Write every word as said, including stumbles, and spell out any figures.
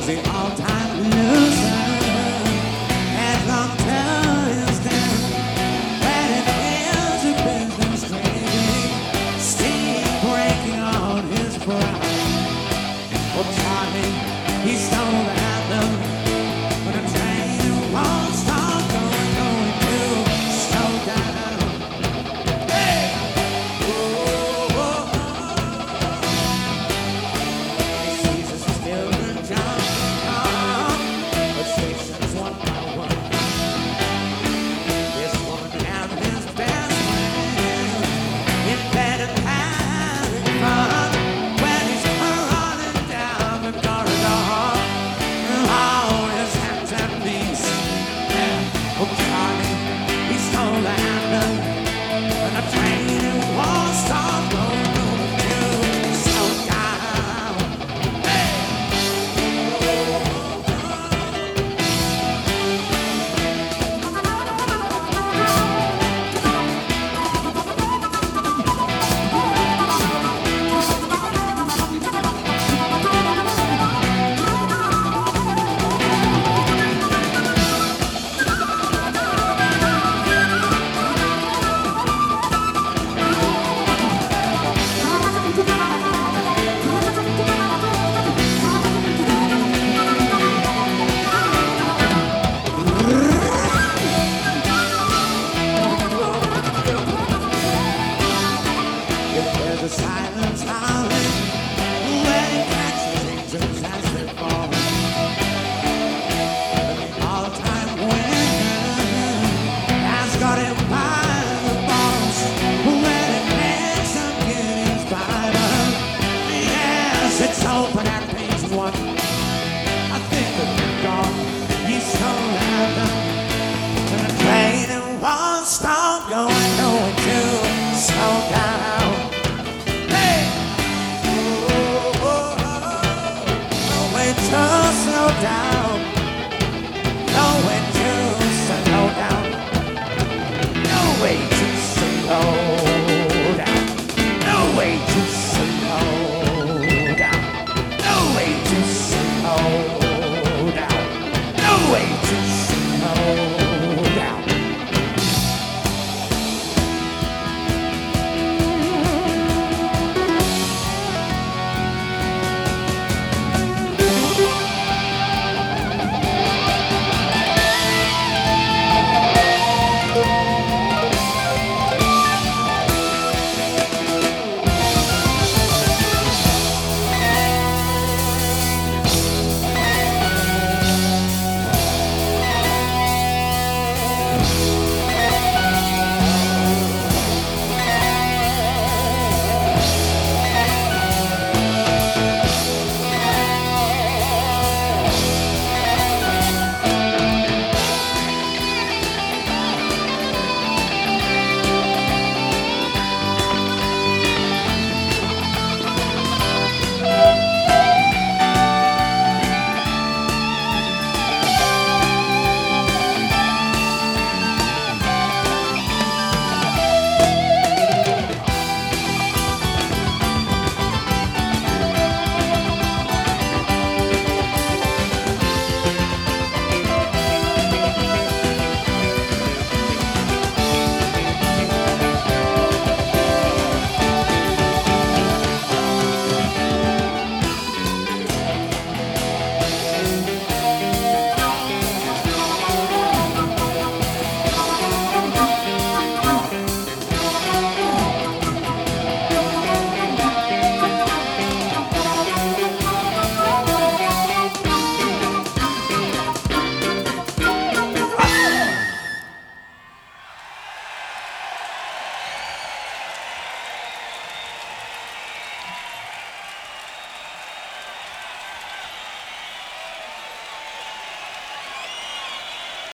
the all-time loser. Headlong to his death, when it is a business crazy, steam breaking on his brow. Oh, Charlie, he stole the anthem, but a train won't stop going, going to slow down. Hey! Oh, oh, oh. He sees us still in John, but stations one by one. This woman and his best friend in bed and having fun when he's running down the corridor, all his hands and knees. Yeah. Oh, Charlie, he stole the anthem, and the train won't stop going, going to slow down. Hey! If there's a silence howling, when it catches angels as they fall, the all-time winner has got him by the balls. When it makes him get his Bible, yes, it's open at page one. I think of God, he's so random, and the train won't stop going, going to slow down. Hey! Oh, oh, oh, oh, wait to slow down.